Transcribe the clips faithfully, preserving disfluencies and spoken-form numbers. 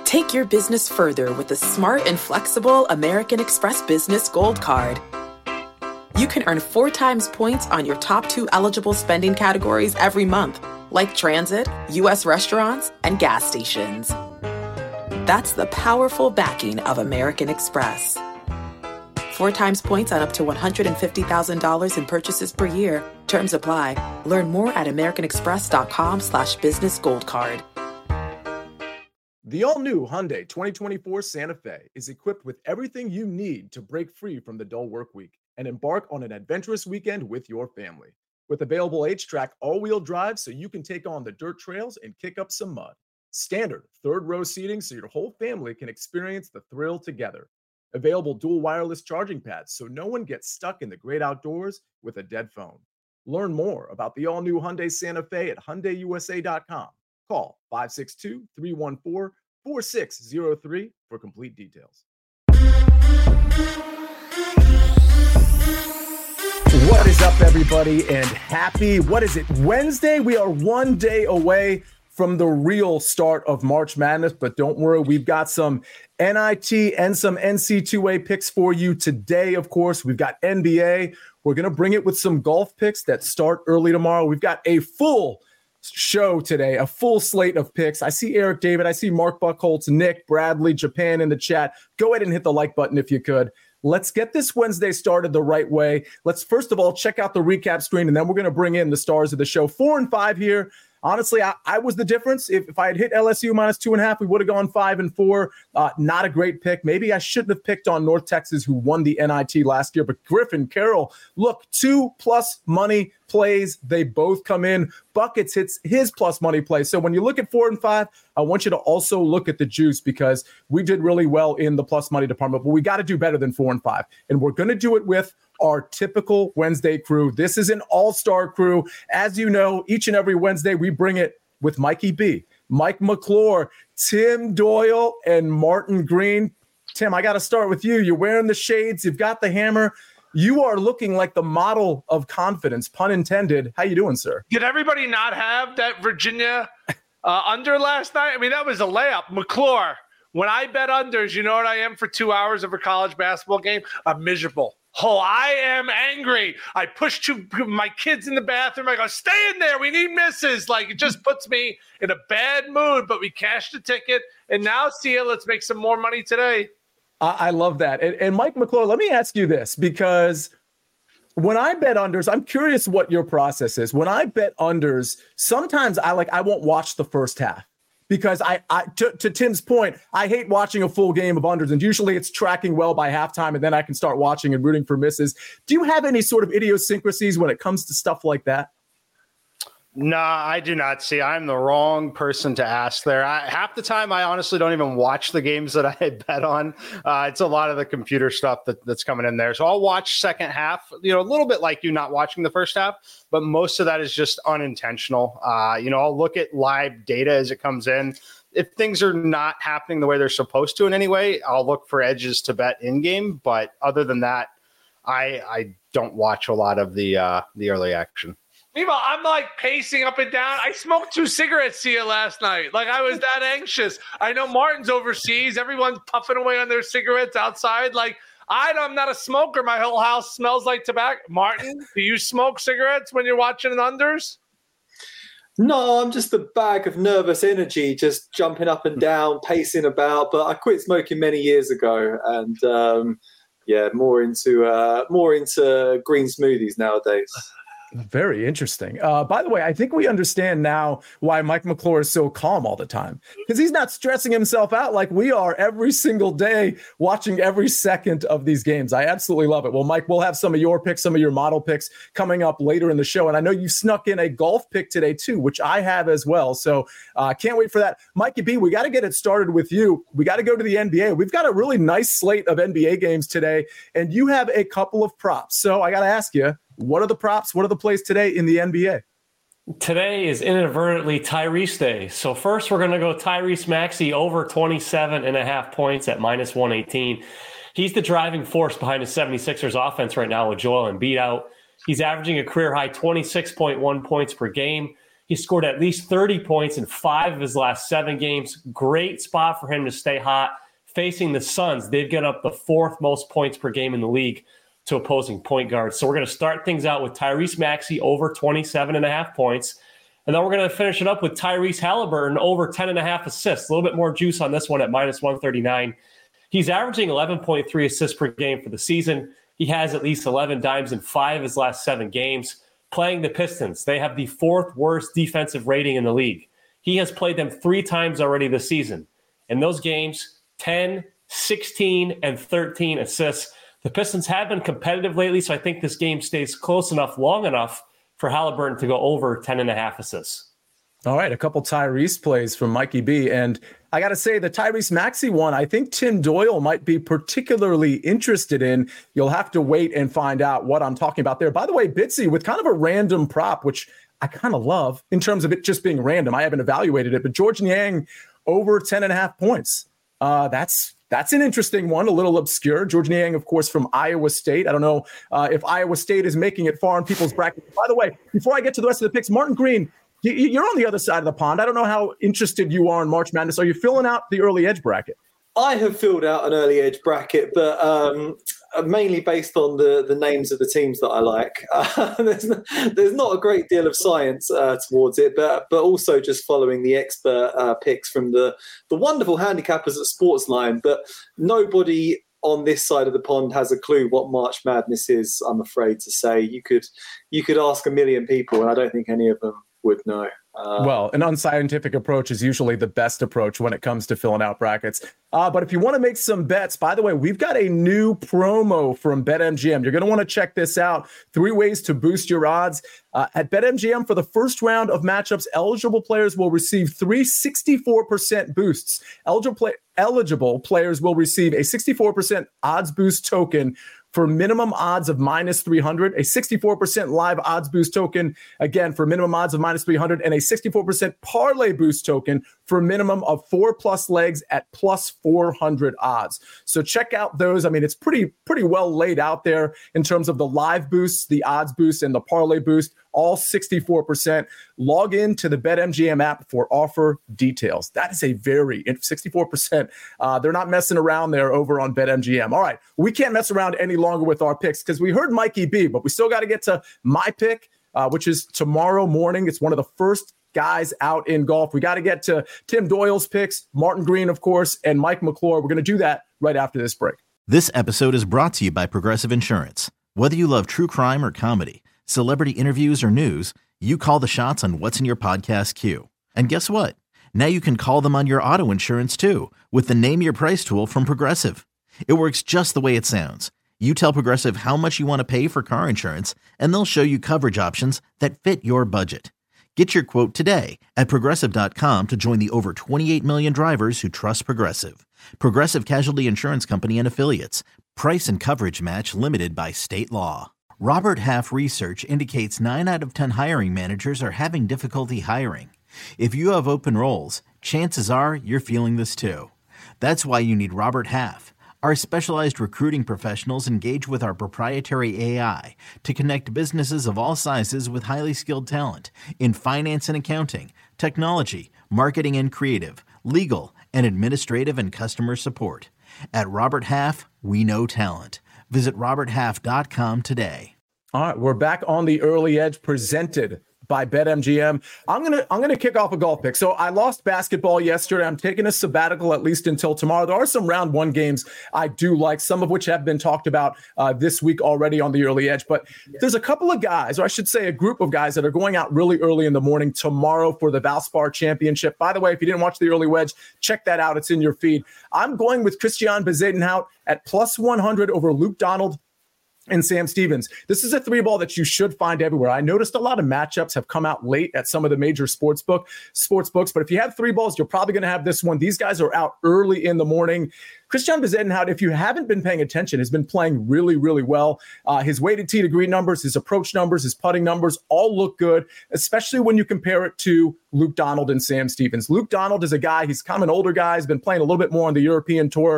Take your business further with the smart and flexible American Express Business Gold Card. You can earn four times points on your top two eligible spending categories every month, like transit, U S restaurants, and gas stations. That's the powerful backing of American Express. Four times points on up to one hundred fifty thousand dollars in purchases per year. Terms apply. Learn more at americanexpress.com slash business gold card. The all-new Hyundai twenty twenty-four Santa Fe is equipped with everything you need to break free from the dull work week and embark on an adventurous weekend with your family. With available H-Track all-wheel drive so you can take on the dirt trails and kick up some mud. Standard third-row seating so your whole family can experience the thrill together. Available dual wireless charging pads so no one gets stuck in the great outdoors with a dead phone. Learn more about the all-new Hyundai Santa Fe at Hyundai U S A dot com. Call five six two, three one four, four six zero three for complete details. What is up, everybody, and happy, what is it, Wednesday? We are one day away from the real start of March Madness, but don't worry, we've got some N I T and some N C double A picks for you today. Of course, we've got N B A. We're going to bring it with some golf picks that start early tomorrow. We've got a full show today, a full slate of picks. I see Eric David, I see Mark Buckholz, Nick, Bradley, Japan in the chat. Go ahead and hit the like button if you could. Let's get this Wednesday started the right way. Let's first of all check out the recap screen, and then we're going to bring in the stars of the show. Four and five here. Honestly, I, I was the difference. If, if I had hit L S U minus two and a half, we would have gone five and four. Uh, not a great pick. Maybe I shouldn't have picked on North Texas, who won the N I T last year. But Griffin, Carroll, look, two plus money plays. They both come in. Buckets hits his plus money play. So when you look at four and five, I want you to also look at the juice, because we did really well in the plus money department. But we got to do better than four and five. And we're going to do it with our typical Wednesday crew. This is an all-star crew. As you know, each and every Wednesday, we bring it with Mikey B, Mike McClure, Tim Doyle, and Martin Green. Tim, I got to start with you. You're wearing the shades. You've got the hammer. You are looking like the model of confidence, pun intended. How you doing, sir? Did everybody not have that Virginia uh, under last night? I mean, that was a layup. McClure, when I bet unders, you know what I am for two hours of a college basketball game? I'm miserable. Oh, I am angry. I push two, my kids in the bathroom. I go, stay in there. We need misses. Like, it just puts me in a bad mood, but we cashed the ticket. And now, see you. Let's make some more money today. I love that. And, and Mike McClure, let me ask you this, because when I bet unders, I'm curious what your process is. When I bet unders, sometimes I like, I won't watch the first half. Because I, I to, to Tim's point, I hate watching a full game of unders, and usually it's tracking well by halftime, and then I can start watching and rooting for misses. Do you have any sort of idiosyncrasies when it comes to stuff like that? Nah, I do not. See, I'm the wrong person to ask there. I, half the time, I honestly don't even watch the games that I bet on. Uh, it's a lot of the computer stuff that, that's coming in there. So I'll watch second half, you know, a little bit like you not watching the first half, but most of that is just unintentional. Uh, you know, I'll look at live data as it comes in. If things are not happening the way they're supposed to in any way, I'll look for edges to bet in game. But other than that, I, I don't watch a lot of the uh, the early action. Meanwhile, I'm like pacing up and down. I smoked two cigarettes here last night. Like, I was that anxious. I know Martin's overseas. Everyone's puffing away on their cigarettes outside. Like, I, I'm not a smoker. My whole house smells like tobacco. Martin, do you smoke cigarettes when you're watching an unders? No, I'm just a bag of nervous energy, just jumping up and down, pacing about. But I quit smoking many years ago, and um, yeah, more into uh, more into green smoothies nowadays. Very interesting. Uh, by the way, I think we understand now why Mike McClure is so calm all the time, because he's not stressing himself out like we are every single day, watching every second of these games. I absolutely love it. Well, Mike, we'll have some of your picks, some of your model picks coming up later in the show. And I know you snuck in a golf pick today too, which I have as well. So I uh, can't wait for that. Mikey B, we got to get it started with you. We got to go to the N B A. We've got a really nice slate of N B A games today, and you have a couple of props. So I got to ask you, what are the props? What are the plays today in the N B A? Today is inadvertently Tyrese Day. So first we're going to go Tyrese Maxey over twenty-seven and a half points at minus one eighteen. He's the driving force behind the seventy-sixers offense right now with Joel Embiid out. He's averaging a career high twenty-six point one points per game. He scored at least thirty points in five of his last seven games. Great spot for him to stay hot. Facing the Suns, they've given up the fourth most points per game in the league to opposing point guards. So we're going to start things out with Tyrese Maxey over twenty-seven and a half points. And then we're going to finish it up with Tyrese Halliburton over ten and a half assists. A little bit more juice on this one at minus one thirty-nine. He's averaging eleven point three assists per game for the season. He has at least eleven dimes in five of his last seven games. Playing the Pistons, they have the fourth worst defensive rating in the league. He has played them three times already this season. In those games, ten, sixteen, and thirteen assists. The Pistons have been competitive lately, so I think this game stays close enough, long enough for Halliburton to go over ten and a half assists. All right, a couple Tyrese plays from Mikey B. And I got to say, the Tyrese Maxey one, I think Tim Doyle might be particularly interested in. You'll have to wait and find out what I'm talking about there. By the way, Bitsy, with kind of a random prop, which I kind of love in terms of it just being random. I haven't evaluated it, but Georges Niang over ten and a half points. Uh, that's That's an interesting one, a little obscure. Georges Niang, of course, from Iowa State. I don't know uh, if Iowa State is making it far in people's brackets. By the way, before I get to the rest of the picks, Martin Green, you're on the other side of the pond. I don't know how interested you are in March Madness. Are you filling out the early edge bracket? I have filled out an early edge bracket, but um, mainly based on the, the names of the teams that I like. Uh, there's, no, there's not a great deal of science uh, towards it, but but also just following the expert uh, picks from the, the wonderful handicappers at Sportsline. But nobody on this side of the pond has a clue what March Madness is, I'm afraid to say. You could you could ask a million people, and I don't think any of them would know. Uh, well, an unscientific approach is usually the best approach when it comes to filling out brackets. Uh, but if you want to make some bets, by the way, we've got a new promo from BetMGM. You're going to want to check this out. Three ways to boost your odds. Uh, at BetMGM, for the first round of matchups, eligible players will receive three sixty-four percent boosts. Eligible, play- eligible players will receive a sixty-four percent odds boost token for minimum odds of minus three hundred, a sixty-four percent live odds boost token, again, for minimum odds of minus three hundred, and a sixty-four percent parlay boost token for a minimum of four plus legs at plus four hundred odds. So check out those. I mean, it's pretty, pretty well laid out there in terms of the live boosts, the odds boost, and the parlay boost, all sixty-four percent. Log in to the BetMGM app for offer details. That is a very, sixty-four percent. Uh, they're not messing around there over on BetMGM. All right, we can't mess around any longer with our picks because we heard Mikey B, but we still got to get to my pick, uh, which is tomorrow morning. It's one of the first guys out in golf. We got to get to Tim Doyle's picks, Martin Green, of course, and Mike McClure. We're going to do that right after this break. This episode is brought to you by Progressive Insurance. Whether you love true crime or comedy, celebrity interviews or news, you call the shots on what's in your podcast queue. And guess what? Now you can call them on your auto insurance too with the Name Your Price tool from Progressive. It works just the way it sounds. You tell Progressive how much you want to pay for car insurance, and they'll show you coverage options that fit your budget. Get your quote today at Progressive dot com to join the over twenty-eight million drivers who trust Progressive. Progressive Casualty Insurance Company and Affiliates. Price and coverage match limited by state law. Robert Half research indicates nine out of ten hiring managers are having difficulty hiring. If you have open roles, chances are you're feeling this too. That's why you need Robert Half. Our specialized recruiting professionals engage with our proprietary A I to connect businesses of all sizes with highly skilled talent in finance and accounting, technology, marketing and creative, legal, and administrative and customer support. At Robert Half, we know talent. Visit robert half dot com today. All right, we're back on the early edge presented by BetMGM. I'm gonna I'm gonna kick off a golf pick. So I lost basketball yesterday. I'm taking a sabbatical at least until tomorrow. There are some round one games I do like, some of which have been talked about uh, this week already on the early edge. But there's a couple of guys, or I should say a group of guys that are going out really early in the morning tomorrow for the Valspar Championship. By the way, if you didn't watch the early wedge, check that out. It's in your feed. I'm going with Christiaan Bezuidenhout at plus one hundred over Luke Donald and Sam Stevens. This is a three ball that you should find everywhere. I noticed a lot of matchups have come out late at some of the major sports book sports books, but if you have three balls, you're probably going to have this one. These guys are out early in the morning. Christiaan Bezuidenhout, if you haven't been paying attention, has been playing really, really well. Uh, his weighted tee to green numbers, his approach numbers, his putting numbers all look good, especially when you compare it to Luke Donald and Sam Stevens. Luke Donald is a guy, he's kind of an older guy, he's been playing a little bit more on the European tour.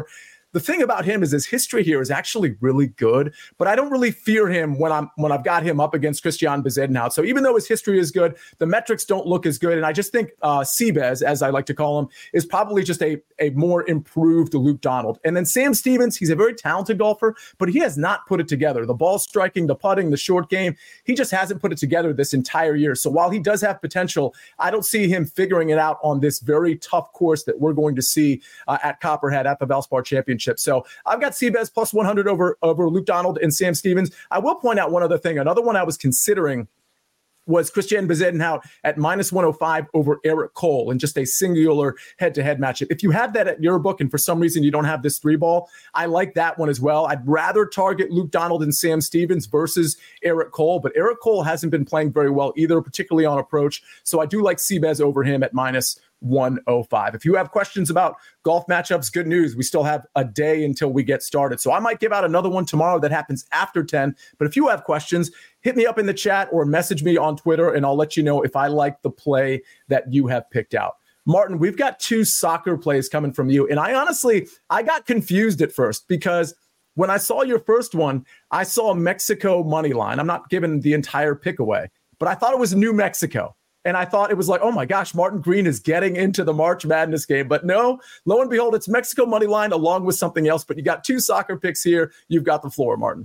the thing about him is his history here is actually really good, but I don't really fear him when I'm when I've got him up against Christian Bezuidenhout. So even though his history is good, the metrics don't look as good. And I just think uh, Seabez, as I like to call him, is probably just a, a more improved Luke Donald. And then Sam Stevens, he's a very talented golfer, but he has not put it together. The ball striking, the putting, the short game, he just hasn't put it together this entire year. So while he does have potential, I don't see him figuring it out on this very tough course that we're going to see uh, at Copperhead at the Valspar Championship. So I've got Seabez plus one hundred over, over Luke Donald and Sam Stevens. I will point out one other thing. Another one I was considering was Christian Bezuidenhout at minus one oh five over Eric Cole in just a singular head-to-head matchup. If you have that at your book and for some reason you don't have this three ball, I like that one as well. I'd rather target Luke Donald and Sam Stevens versus Eric Cole, but Eric Cole hasn't been playing very well either, particularly on approach. So I do like Seabez over him at minus one oh five. If you have questions about golf matchups, good news. We still have a day until we get started. So I might give out another one tomorrow that happens after ten. But if you have questions, hit me up in the chat or message me on Twitter, and I'll let you know if I like the play that you have picked out. Martin, we've got two soccer plays coming from you. And I honestly, I got confused at first because when I saw your first one, I saw Mexico money line. I'm not giving the entire pick away, but I thought it was New Mexico. And I thought it was like, oh my gosh, Martin Green is getting into the March Madness game. But no, lo and behold, it's Mexico money line along with something else. But you got two soccer picks here. You've got the floor, Martin.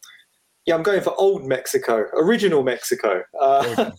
Yeah, I'm going for old Mexico, original Mexico. Uh,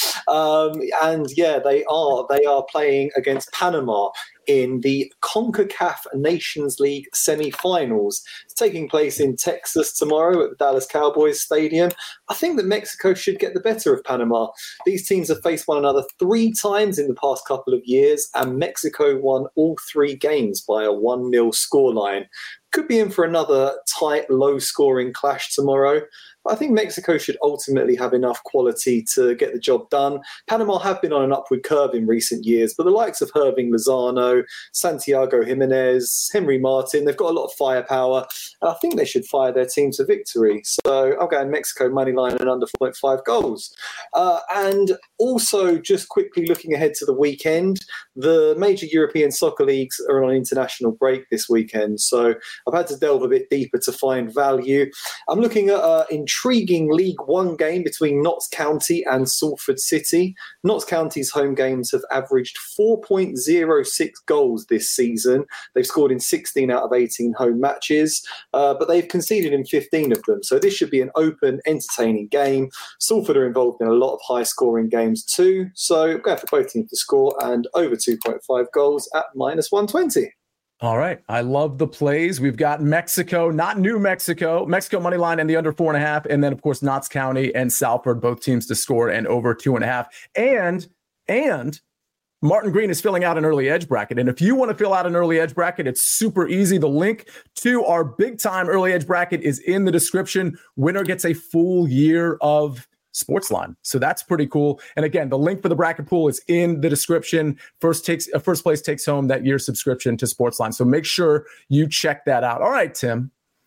um, and yeah, they are they are playing against Panama in the CONCACAF Nations League semi-finals. It's taking place in Texas tomorrow at the Dallas Cowboys Stadium. I think that Mexico should get the better of Panama. These teams have faced one another three times in the past couple of years, and Mexico won all three games by a one nil scoreline. Could be in for another tight, low-scoring clash tomorrow. But I think Mexico should ultimately have enough quality to get the job done. Panama have been on an upward curve in recent years, but the likes of Irving Lozano, Santiago Jimenez, Henry Martin, they've got a lot of firepower, and I think they should fire their team to victory. So I'm going Mexico money line and under four point five goals. Uh, and also, just quickly looking ahead to the weekend, the major European soccer leagues are on an international break this weekend. So I've had to delve a bit deeper to find value. I'm looking at an intriguing League One game between Notts County and Salford City. Notts County's home games have averaged four point oh six goals this season. They've scored in sixteen out of eighteen home matches, uh, but they've conceded in fifteen of them. So this should be an open, entertaining game. Salford are involved in a lot of high-scoring games too. So I'm going for both teams to score and over two point five goals at minus one twenty. All right. I love the plays. We've got Mexico, not New Mexico, Mexico money line and the under four and a half. And then, of course, Notts County and Salford, both teams to score and over two and a half. And, and Martin Green is filling out an early edge bracket. And if you want to fill out an early edge bracket, it's super easy. The link to our big time early edge bracket is in the description. Winner gets a full year of Sportsline. So that's pretty cool. And again, the link for the bracket pool is in the description. First takes uh, first place takes home that year's subscription to Sportsline. So make sure you check that out. All right, Tim.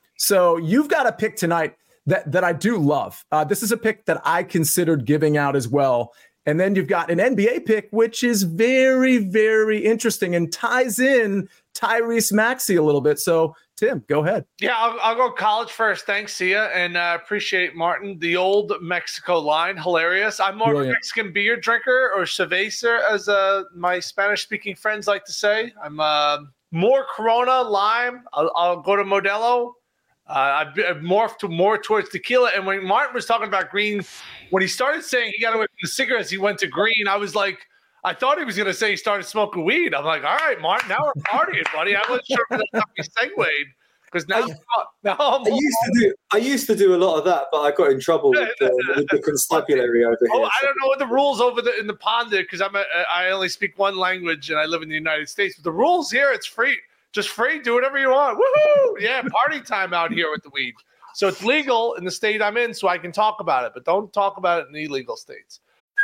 So you've got a pick tonight that, that I do love. Uh, this is a pick that I considered giving out as well. And then you've got an N B A pick, which is very, very interesting and ties in Tyrese Maxey a little bit. So Tim, go ahead. Yeah, I'll, I'll go college first. Thanks, Sia, and uh, appreciate Martin. The old Mexico line, hilarious. I'm more Brilliant. of a Mexican beer drinker, or cerveza, as uh, my Spanish-speaking friends like to say. I'm uh, more Corona, lime. I'll, I'll go to Modelo. Uh, I've, I've morphed to more towards tequila. And when Martin was talking about green, when he started saying he got away from the cigarettes, he went to green. I was like, I thought he was going to say he started smoking weed. I'm like, all right, Martin, now we're partying, buddy. I wasn't sure if that's how we segued. Because now, now I'm I used to do I used to do a lot of that, but I got in trouble with the, with the constabulary over here. Oh, I don't know what the rules over the in the pond are, because I'm a, I only speak one language and I live in the United States. But the rules here, it's free, just free. Do whatever you want. Woohoo! Yeah, party time out here with the weed. So it's legal in the state I'm in, so I can talk about it, but don't talk about it in the illegal states.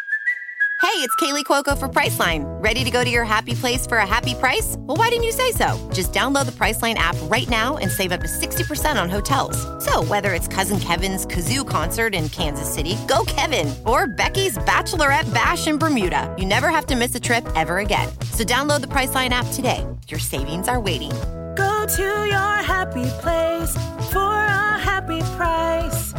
Hey, it's Kaylee Cuoco for Priceline. Ready to go to your happy place for a happy price? Well, why didn't you say so? Just download the Priceline app right now and save up to sixty percent on hotels. So whether it's Cousin Kevin's Kazoo Concert in Kansas City, go Kevin, or Becky's Bachelorette Bash in Bermuda, you never have to miss a trip ever again. So download the Priceline app today. Your savings are waiting. Go Go to your happy place for a happy price.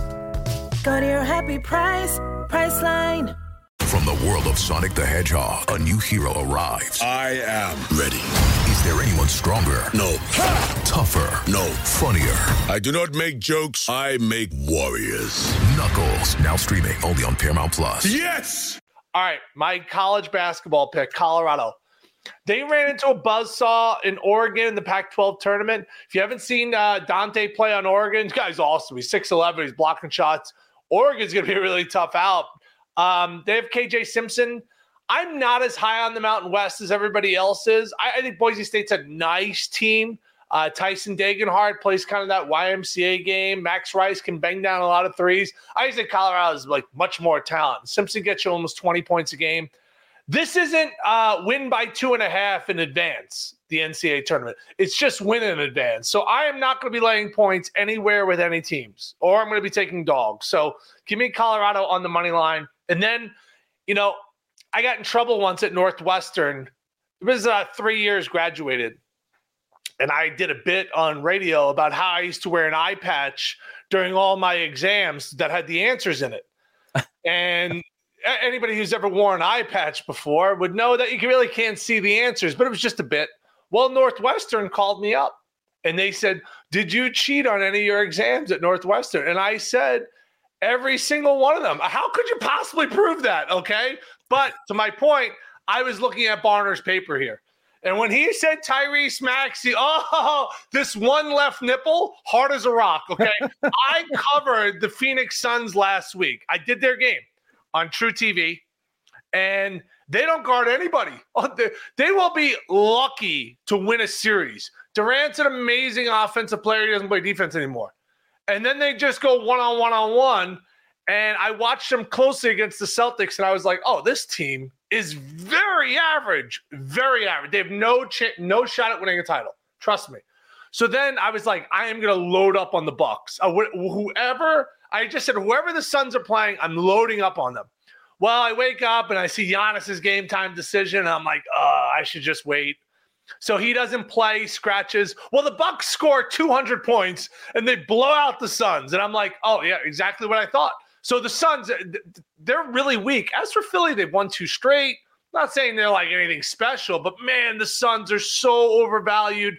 Go to your happy price, Priceline. From the world of Sonic the Hedgehog, a new hero arrives. I am ready. Is there anyone stronger? No. Ha! Tougher? No. Funnier? I do not make jokes. I make warriors. Knuckles, now streaming only on Paramount Plus. Yes! All right, my college basketball pick, Colorado. They ran into a buzzsaw in Oregon in the Pac twelve tournament. If you haven't seen uh, Dante play on Oregon, this guy's awesome. He's six eleven. He's blocking shots. Oregon's going to be a really tough out. Um, they have K J Simpson. I'm not as high on the Mountain West as everybody else is. I, I think Boise State's a nice team. Uh, Tyson Degenhardt plays kind of that Y M C A game. Max Rice can bang down a lot of threes. I think Colorado is like much more talent. Simpson gets you almost twenty points a game. This isn't uh, win by two and a half in advance, the N C A A tournament. It's just win in advance. So I am not going to be laying points anywhere with any teams, or I'm going to be taking dogs. So give me Colorado on the money line. And then, you know, I got in trouble once at Northwestern. It was uh, three years graduated. And I did a bit on radio about how I used to wear an eye patch during all my exams that had the answers in it. And anybody who's ever worn an eye patch before would know that you really can't see the answers, but it was just a bit. Well, Northwestern called me up and they said, did you cheat on any of your exams at Northwestern? And I said, every single one of them. How could you possibly prove that? Okay. But to my point, I was looking at Barner's paper here. And when he said Tyrese Maxey, oh, this one left nipple, hard as a rock. Okay. I covered the Phoenix Suns last week. I did their game on True T V, and they don't guard anybody. They will be lucky to win a series. Durant's an amazing offensive player. He doesn't play defense anymore. And then they just go one-on-one on one, and I watched them closely against the Celtics, and I was like, oh, this team is very average, very average. They have no ch- no shot at winning a title. Trust me. So then I was like, I am going to load up on the Bucks. Uh, wh- whoever – I just said, whoever the Suns are playing, I'm loading up on them. Well, I wake up and I see Giannis's game time decision, and I'm like, uh, I should just wait. So he doesn't play, scratches. Well, the Bucks score two hundred points, and they blow out the Suns. And I'm like, oh, yeah, exactly what I thought. So the Suns, they're really weak. As for Philly, they've won two straight. Not saying they're like anything special, but, man, the Suns are so overvalued,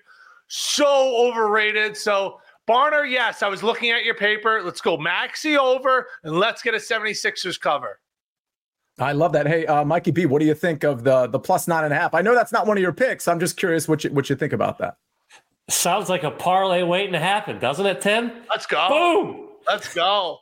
so overrated. So Barner, yes, I was looking at your paper. Let's go Maxey over, and let's get a seventy-sixers cover. I love that. Hey, uh, Mikey B, what do you think of the the plus nine and a half? I know that's not one of your picks. I'm just curious what you what you think about that. Sounds like a parlay waiting to happen, doesn't it, Tim? Let's go. Boom. Let's go.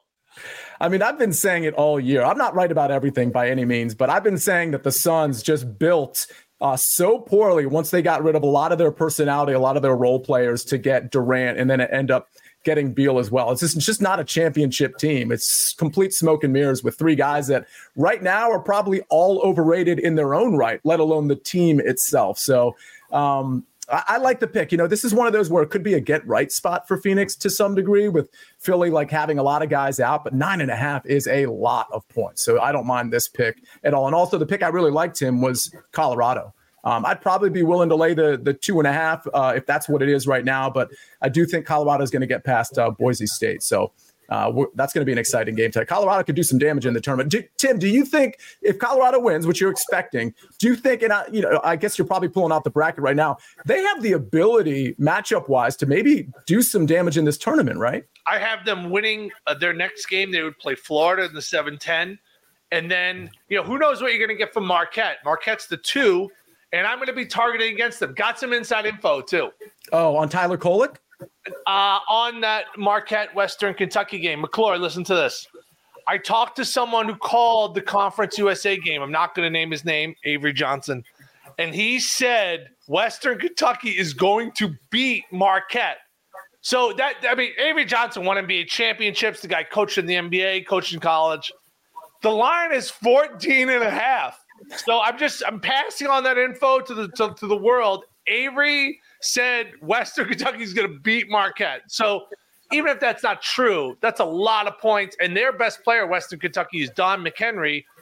I mean, I've been saying it all year. I'm not right about everything by any means, but I've been saying that the Suns just built uh, so poorly once they got rid of a lot of their personality, a lot of their role players to get Durant, and then it end up getting Beal as well. It's just, it's just not a championship team. It's complete smoke and mirrors with three guys that right now are probably all overrated in their own right, let alone the team itself. So um, I, I like the pick. You know, this is one of those where it could be a get right spot for Phoenix to some degree, with Philly like having a lot of guys out, but nine and a half is a lot of points. So I don't mind this pick at all. And also the pick I really liked him was Colorado. Um, I'd probably be willing to lay the the two and a half uh, if that's what it is right now. But I do think Colorado is going to get past uh, Boise State. So uh, that's going to be an exciting game tonight. Colorado could do some damage in the tournament. Do, Tim, do you think if Colorado wins, which you're expecting, do you think, and I, you know, I guess you're probably pulling out the bracket right now, they have the ability matchup wise to maybe do some damage in this tournament, right? I have them winning uh, their next game. They would play Florida in the seven ten. And then, you know, who knows what you're going to get from Marquette. Marquette's the two. And I'm going to be targeting against them. Got some inside info, too. Oh, on Tyler Kolek? Uh, on that Marquette Western Kentucky game. McClure, listen to this. I talked to someone who called the Conference U S A game. I'm not going to name his name, Avery Johnson. And he said Western Kentucky is going to beat Marquette. So, that I mean, Avery Johnson won N B A championships. The guy coached in the N B A, coached in college. The line is fourteen and a half. So I'm just I'm passing on that info to the to, to the world. Avery said Western Kentucky is going to beat Marquette. So even if that's not true, that's a lot of points. And their best player, Western Kentucky, is Don McHenry.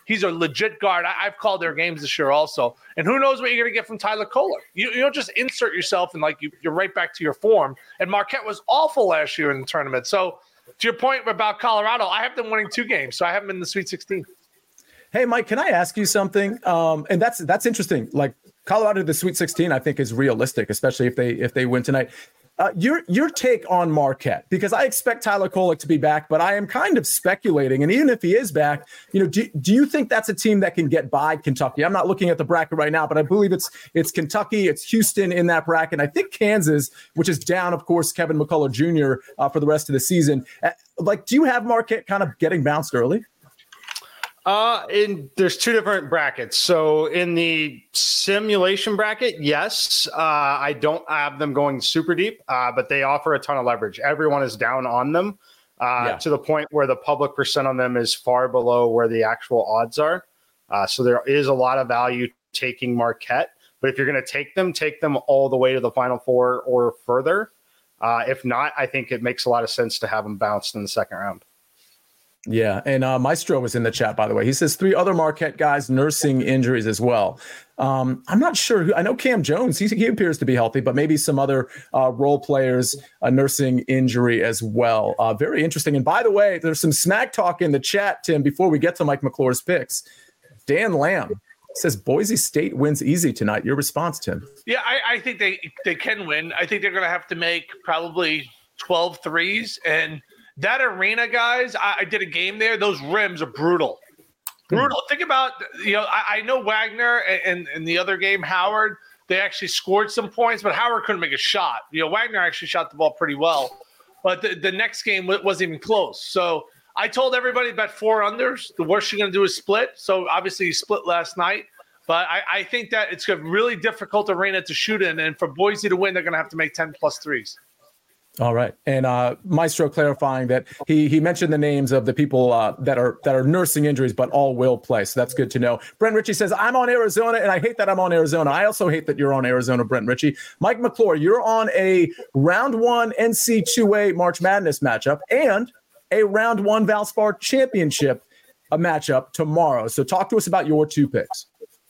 He's a legit guard. I, I've called their games this year also. And who knows what you're going to get from Tyler Kohler. You, you don't just insert yourself and, like, you, you're right back to your form. And Marquette was awful last year in the tournament. So, to your point about Colorado, I have them winning two games. So, I have them in the Sweet sixteen. Hey, Mike, can I ask you something? Um, and that's that's interesting. Like, Colorado to the Sweet sixteen, I think, is realistic, especially if they if they win tonight. Uh, your your take on Marquette, because I expect Tyler Kolek to be back, but I am kind of speculating. And even if he is back, you know, do, do you think that's a team that can get by Kentucky? I'm not looking at the bracket right now, but I believe it's it's Kentucky, it's Houston in that bracket. And I think Kansas, which is down, of course, Kevin McCullough Junior Uh, for the rest of the season. Uh, like, do you have Marquette kind of getting bounced early? Uh, in there's two different brackets. So in the simulation bracket, yes, uh, I don't have them going super deep, uh, but they offer a ton of leverage. Everyone is down on them uh, yeah. to the point where the public percent on them is far below where the actual odds are. Uh, so there is a lot of value taking Marquette, but if you're going to take them, take them all the way to the Final Four or further. Uh, if not, I think it makes a lot of sense to have them bounced in the second round. Yeah, and uh, Maestro was in the chat, by the way. He says three other Marquette guys nursing injuries as well. Um, I'm not sure who. I know Cam Jones. He, he appears to be healthy, but maybe some other uh, role players uh, nursing injury as well. Uh, very interesting. And by the way, there's some smack talk in the chat, Tim, before we get to Mike McClure's picks. Dan Lamb says Boise State wins easy tonight. Your response, Tim? Yeah, I, I think they, they can win. I think they're going to have to make probably twelve threes. And that arena, guys, I, I did a game there. Those rims are brutal. Brutal. Think about, you know, I, I know Wagner and, and the other game, Howard, they actually scored some points, but Howard couldn't make a shot. You know, Wagner actually shot the ball pretty well, but the, the next game wasn't even close. So I told everybody about four unders. The worst you're going to do is split. So obviously you split last night, but I, I think that it's a really difficult arena to shoot in. And for Boise to win, they're going to have to make ten plus threes. All right. And uh, Maestro clarifying that he he mentioned the names of the people uh, that are that are nursing injuries, but all will play. So that's good to know. Brent Ritchie says, I'm on Arizona, and I hate that I'm on Arizona. I also hate that you're on Arizona, Brent Ritchie. Mike McClure, you're on a round one N C two A March Madness matchup and a round one Valspar Championship a matchup tomorrow. So talk to us about your two picks.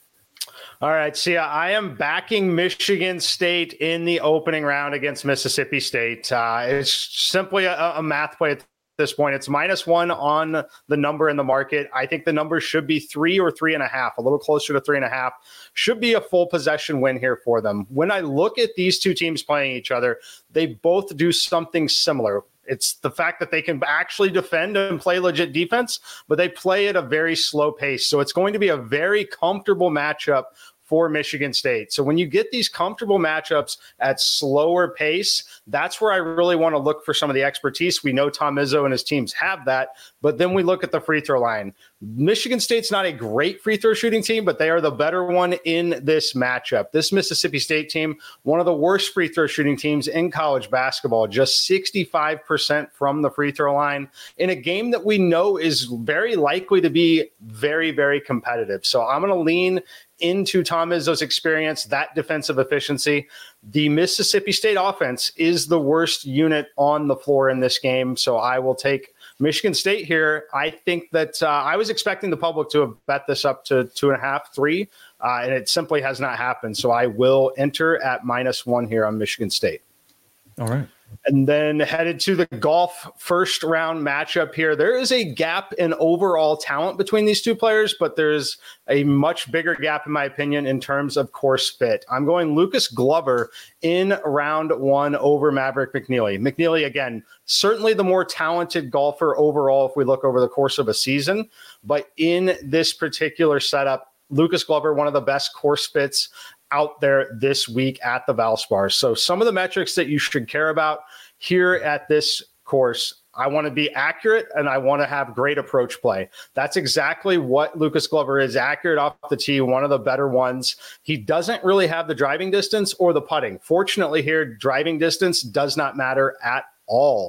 All right, so yeah, I am backing Michigan State in the opening round against Mississippi State. Uh, it's simply a, a math play at this point. It's minus one on the number in the market. I think the number should be three or three and a half, a little closer to three and a half. Should be a full possession win here for them. When I look at these two teams playing each other, they both do something similar. It's the fact that they can actually defend and play legit defense, but they play at a very slow pace. So it's going to be a very comfortable matchup for Michigan State. So when you get these comfortable matchups at slower pace, that's where I really want to look for some of the expertise. We know Tom Izzo and his teams have that, but then we look at the free throw line. Michigan State's not a great free throw shooting team, but they are the better one in this matchup. This Mississippi State team, one of the worst free throw shooting teams in college basketball, just sixty-five percent from the free throw line in a game that we know is very likely to be very, very competitive. So I'm going to lean into Tom Izzo's experience, that defensive efficiency. The Mississippi State offense is the worst unit on the floor in this game, so I will take Michigan State here. I think that uh, I was expecting the public to have bet this up to two and a half, three, uh, and it simply has not happened. So I will enter at minus one here on Michigan State. All right. And then headed to the golf first round matchup here. There is a gap in overall talent between these two players, but there's a much bigger gap, in my opinion, in terms of course fit. I'm going Lucas Glover in round one over Maverick McNeely. McNeely, again, certainly the more talented golfer overall if we look over the course of a season. But in this particular setup, Lucas Glover, one of the best course fits out there this week at the Valspar. So some of the metrics that you should care about here at this course, I want to be accurate and I want to have great approach play. That's exactly what Lucas Glover is, accurate off the tee, one of the better ones. He doesn't really have the driving distance or the putting. Fortunately here, driving distance does not matter at all.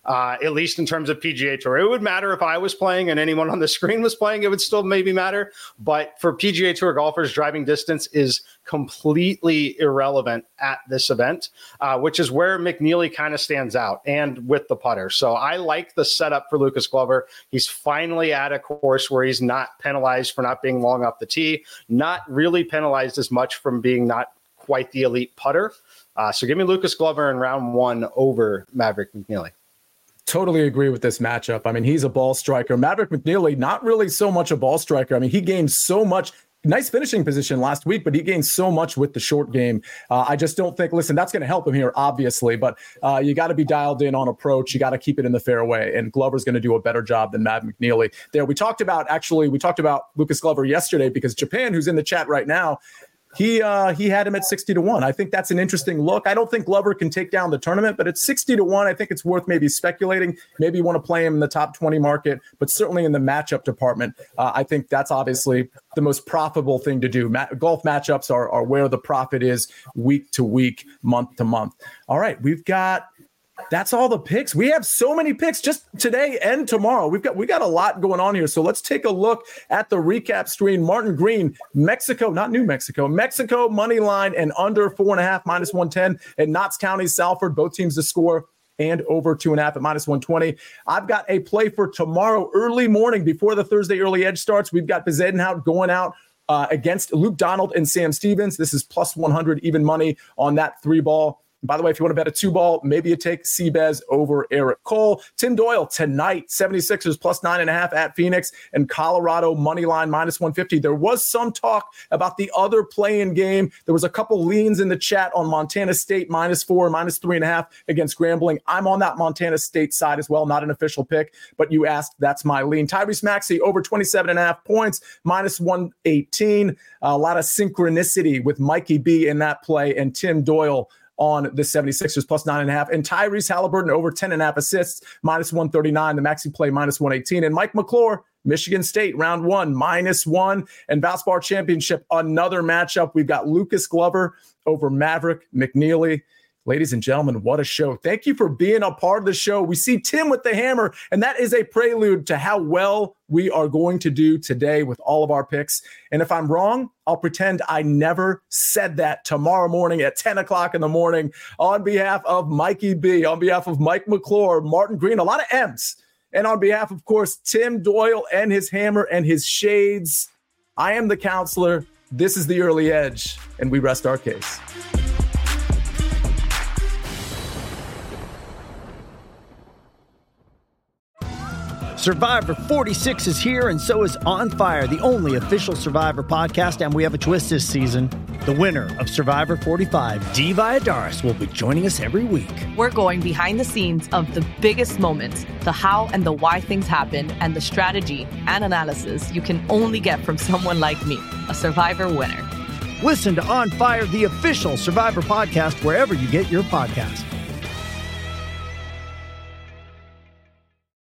uh, at least in terms of P G A Tour. It would matter if I was playing and anyone on the screen was playing. It would still maybe matter. But for P G A Tour golfers, driving distance is completely irrelevant at this event, uh, which is where McNeely kind of stands out, and with the putter. So I like the setup for Lucas Glover. He's finally at a course where he's not penalized for not being long off the tee, not really penalized as much from being not quite the elite putter. Uh, so give me Lucas Glover in round one over Maverick McNeely. Totally agree with this matchup. I mean, he's a ball striker. Maverick McNeely, not really so much a ball striker. I mean, he gained so much. Nice finishing position last week, but he gained so much with the short game. Uh, I just don't think, listen, that's going to help him here, obviously, but uh, you got to be dialed in on approach. You got to keep it in the fairway, and Glover's going to do a better job than Mav McNeely there. We talked about, actually, we talked about Lucas Glover yesterday because Japan, who's in the chat right now, He uh, he had him at sixty to one. I think that's an interesting look. I don't think Glover can take down the tournament, but at sixty to one, I think it's worth maybe speculating. Maybe you want to play him in the top twenty market, but certainly in the matchup department, uh, I think that's obviously the most profitable thing to do. Ma- golf matchups are, are where the profit is week to week, month to month. All right, we've got... That's all the picks. We have so many picks just today and tomorrow. We've got we got a lot going on here. So let's take a look at the recap screen. Martin Green, Mexico, not New Mexico, Mexico money line and under four and a half, minus one ten at Knox County, Salford. Both teams to score and over two and a half at minus one twenty. I've got a play for tomorrow early morning before the Thursday early edge starts. We've got Bezuidenhout going out uh, against Luke Donald and Sam Stevens. This is plus one hundred even money on that three ball. By the way, if you want to bet a two ball, maybe you take Seabez over Eric Cole. Tim Doyle tonight, seventy-sixers plus nine and a half at Phoenix, and Colorado money line minus one fifty. There was some talk about the other play-in game. There was a couple leans in the chat on Montana State minus four, minus three and a half against Grambling. I'm on that Montana State side as well, not an official pick, but you asked, that's my lean. Tyrese Maxey over twenty-seven and a half points, minus one eighteen. A lot of synchronicity with Mikey B in that play, and Tim Doyle on the seventy-sixers plus nine and a half, and Tyrese Halliburton over ten and a half assists, minus one thirty-nine, the Maxi play minus one eighteen, and Mike McClure, Michigan State round one, minus one, and Valspar Championship, another matchup. We've got Lucas Glover over Maverick McNeely. Ladies and gentlemen, what a show. Thank you for being a part of the show. We see Tim with the hammer, and that is a prelude to how well we are going to do today with all of our picks. And if I'm wrong, I'll pretend I never said that tomorrow morning at ten o'clock in the morning on behalf of Mikey B, on behalf of Mike McClure, Martin Green, a lot of M's, and on behalf, of course, Tim Doyle and his hammer and his shades. I am the counselor. This is the Early Edge, and we rest our case. Survivor forty-six is here, and so is On Fire, the only official Survivor podcast, and we have a twist this season. The winner of Survivor forty-five, Dee Valladares, will be joining us every week. We're going behind the scenes of the biggest moments, the how and the why things happen, and the strategy and analysis you can only get from someone like me, a Survivor winner. Listen to On Fire, the official Survivor podcast, wherever you get your podcast.